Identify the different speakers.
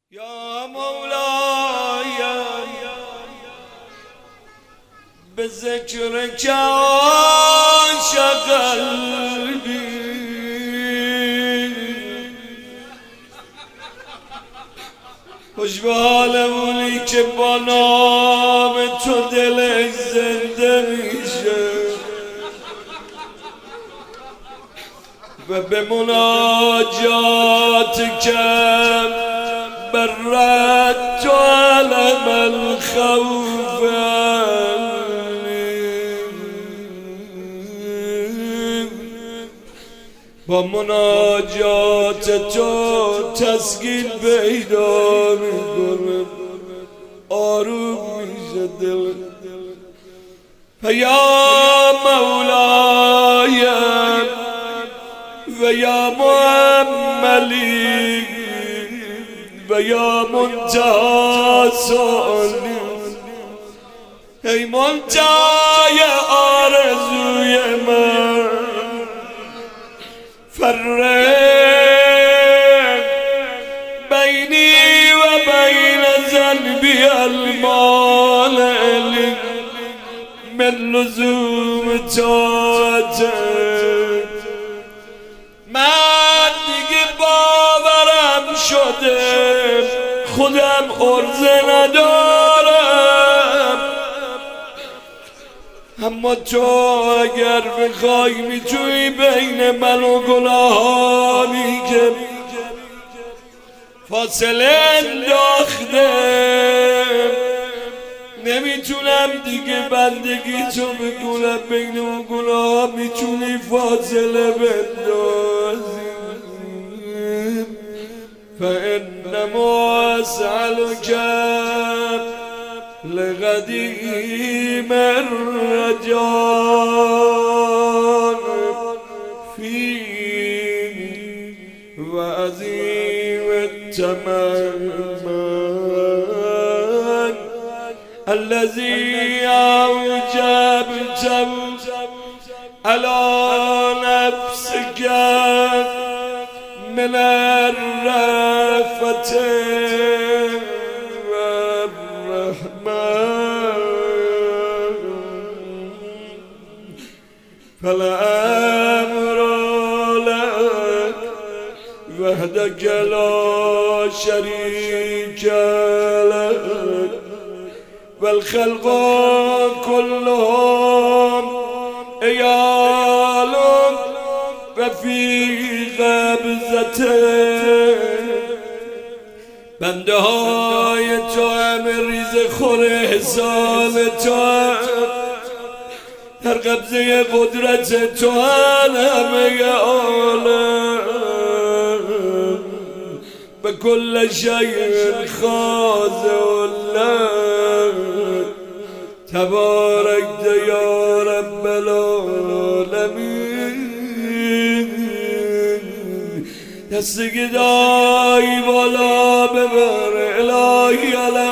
Speaker 1: یا مولاي بذكرك عاشق قلبي خوش به حالمونی که با نام تو دلش زنده میشه و به مناجات کم برد تو علم الخوف با مناجات تو تسکین پیدا میکنه آروم میشه دل یا مولای و یا معملی و یا منتهی سؤالی ای منتهی آرزوی من فرق بینی و بین ذنبی المانع من لزوم طاعتک من دیگه باورم شده خودم عرضه ندارم اما تو اگر بخوای میتونی بین من و گناهانی که فاصله انداخته نمیتونم دیگه بندگی تو بکنم بین اون گناه میتونی فاصله بندازی فانما اسألك لقدیم الرجال فيه و عظیم التمنن الذي أوجبت على نفسك من الرأفة فالأمر لك وحدك لا شريك لك والخلق كلهم عيال وفي قبضتك بنده های تو همه ریز خور احسان تو در قبضه قدرت تو همه عالم به کل شیء خاضع لك تبارکت یا رب العالمین دست گدایی بالا ببر الهی